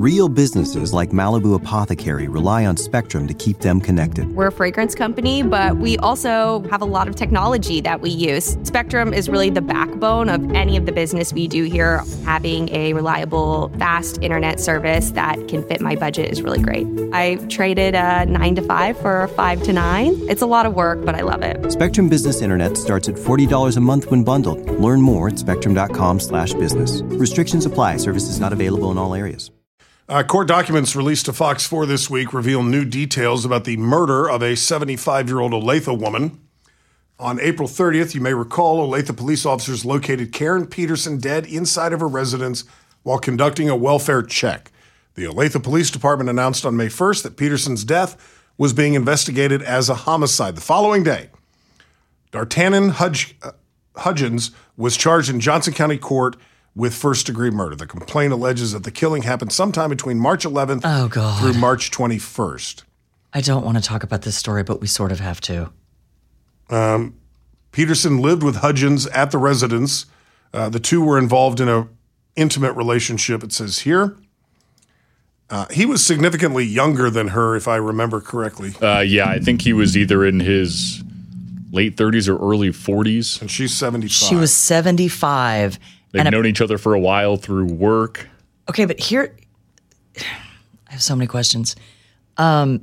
Real businesses like Malibu Apothecary rely on Spectrum to keep them connected. We're a fragrance company, but we also have a lot of technology that we use. Spectrum is really the backbone of any of the business we do here. Having a reliable, fast internet service that can fit my budget is really great. I traded a 9 to 5 for a 5 to 9. It's a lot of work, but I love it. Spectrum Business Internet starts at $40 a month when bundled. Learn more at spectrum.com/business. Restrictions apply. Services not available in all areas. Court documents released to Fox 4 this week reveal new details about the murder of a 75-year-old Olathe woman. On April 30th, you may recall, Olathe police officers located Karen Peterson dead inside of her residence while conducting a welfare check. The Olathe Police Department announced on May 1st that Peterson's death was being investigated as a homicide. The following day, D'Artagnan Hudgens was charged in Johnson County Court with first-degree murder. The complaint alleges that the killing happened sometime between March 11th through March 21st. I don't want to talk about this story, but we sort of have to. Peterson lived with Hudgens at the residence. The two were involved in an intimate relationship, it says here. He was significantly younger than her, if I remember correctly. Yeah, I think he was either in his late 30s or early 40s. And she's 75. She was 75. They've known each other for a while through work. Okay, but here, I have so many questions. The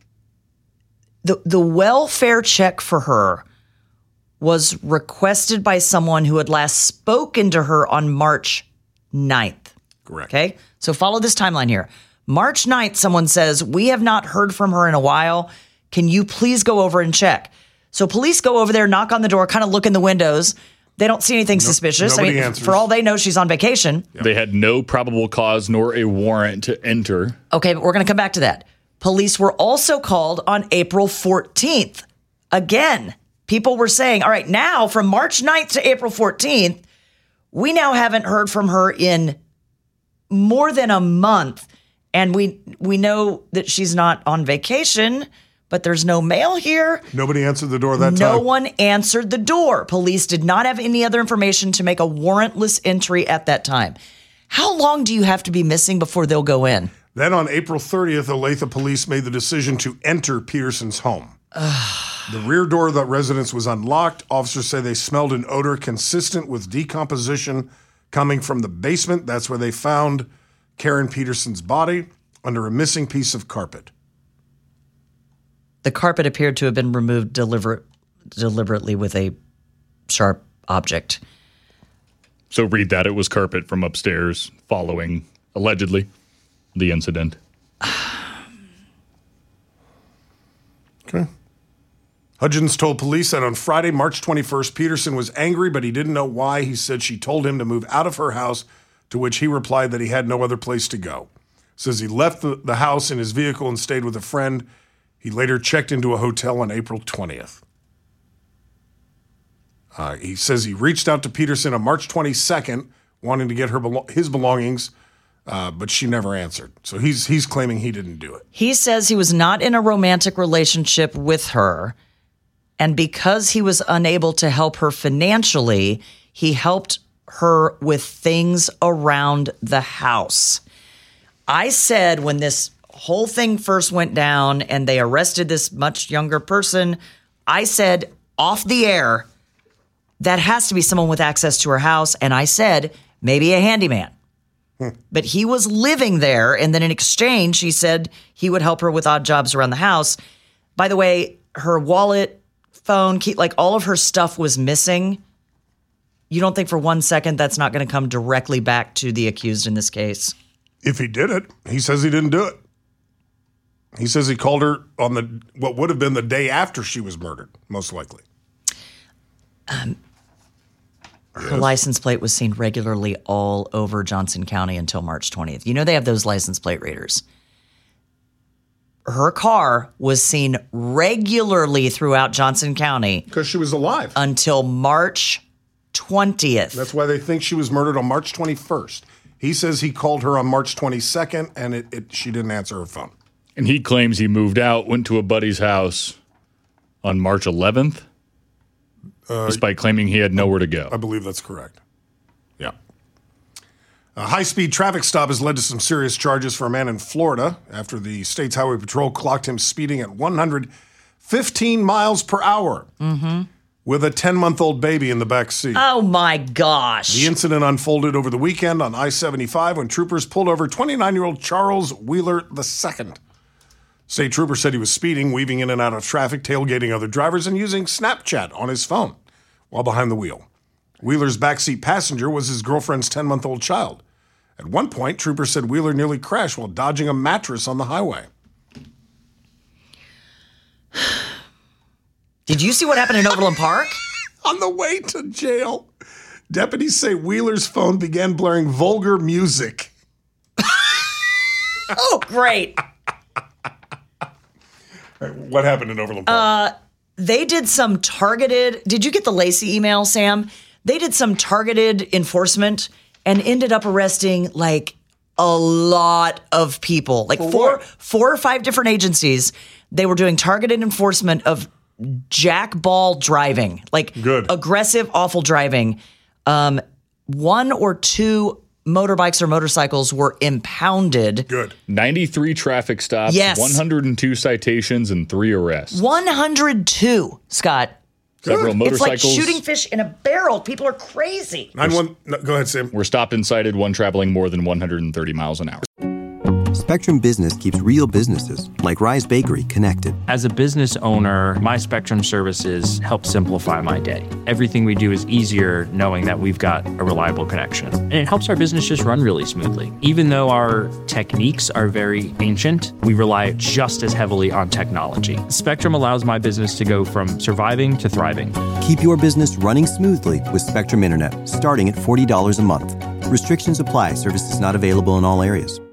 welfare check for her was requested by someone who had last spoken to her on March 9th. Correct. Okay, so follow this timeline here. March 9th, someone says, we have not heard from her in a while. Can you please go over and check? So police go over there, knock on the door, kind of look in the windows. They don't see anything suspicious. Answers. For all they know, she's on vacation. Yeah. They had no probable cause nor a warrant to enter. Okay, but we're going to come back to that. Police were also called on April 14th. Again, people were saying, all right, now from March 9th to April 14th, we now haven't heard from her in more than a month. And we know that she's not on vacation, but there's no mail here. Nobody answered the door that time. No one answered the door. Police did not have any other information to make a warrantless entry at that time. How long do you have to be missing before they'll go in? Then on April 30th, Olathe police made the decision to enter Peterson's home. The rear door of that residence was unlocked. Officers say they smelled an odor consistent with decomposition coming from the basement. That's where they found Karen Peterson's body under a missing piece of carpet. The carpet appeared to have been removed deliberately with a sharp object. So read that. It was carpet from upstairs following, allegedly, the incident. Okay. Hudgens told police that on Friday, March 21st, Peterson was angry, but he didn't know why. He said she told him to move out of her house, to which he replied that he had no other place to go. Says he left the house in his vehicle and stayed with a friend. He later checked into a hotel on April 20th. He says he reached out to Peterson on March 22nd, wanting to get his belongings, but she never answered. So he's claiming he didn't do it. He says he was not in a romantic relationship with her, and because he was unable to help her financially, he helped her with things around the house. I said when this whole thing first went down and they arrested this much younger person, I said off the air, that has to be someone with access to her house. And I said, maybe a handyman. But he was living there. And then in exchange, he said he would help her with odd jobs around the house. By the way, her wallet, phone, key, like all of her stuff was missing. You don't think for 1 second that's not going to come directly back to the accused in this case? If he did it, he says he didn't do it. He says he called her on what would have been the day after she was murdered, most likely. Her license plate was seen regularly all over Johnson County until March 20th. You know they have those license plate readers. Her car was seen regularly throughout Johnson County. Because she was alive. Until March 20th. That's why they think she was murdered on March 21st. He says he called her on March 22nd, and she didn't answer her phone. And he claims he moved out, went to a buddy's house on March 11th, despite claiming he had nowhere to go. I believe that's correct. Yeah. A high-speed traffic stop has led to some serious charges for a man in Florida after the state's highway patrol clocked him speeding at 115 miles per hour with a 10-month-old baby in the back seat. Oh, my gosh. The incident unfolded over the weekend on I-75 when troopers pulled over 29-year-old Charles Wheeler II. State trooper said he was speeding, weaving in and out of traffic, tailgating other drivers, and using Snapchat on his phone while behind the wheel. Wheeler's backseat passenger was his girlfriend's 10-month-old child. At one point, troopers said Wheeler nearly crashed while dodging a mattress on the highway. Did you see what happened in Overland Park? On the way to jail, deputies say Wheeler's phone began blaring vulgar music. Oh, great. What happened in Overland Park? They did some targeted. Did you get the Lacey email, Sam? They did some targeted enforcement and ended up arresting like a lot of people, like four or five different agencies. They were doing targeted enforcement of jackball driving, like aggressive, awful driving. One or two motorbikes or motorcycles were impounded. 93 traffic stops, 102 citations, and 3 arrests. 102, Scott. Several motorcycles. It's like shooting fish in a barrel. People are crazy. Go ahead, Sam. Were stopped and cited, one traveling more than 130 miles an hour. Spectrum Business keeps real businesses, like Rise Bakery, connected. As a business owner, my Spectrum services help simplify my day. Everything we do is easier knowing that we've got a reliable connection. And it helps our business just run really smoothly. Even though our techniques are very ancient, we rely just as heavily on technology. Spectrum allows my business to go from surviving to thriving. Keep your business running smoothly with Spectrum Internet, starting at $40 a month. Restrictions apply. Services not available in all areas.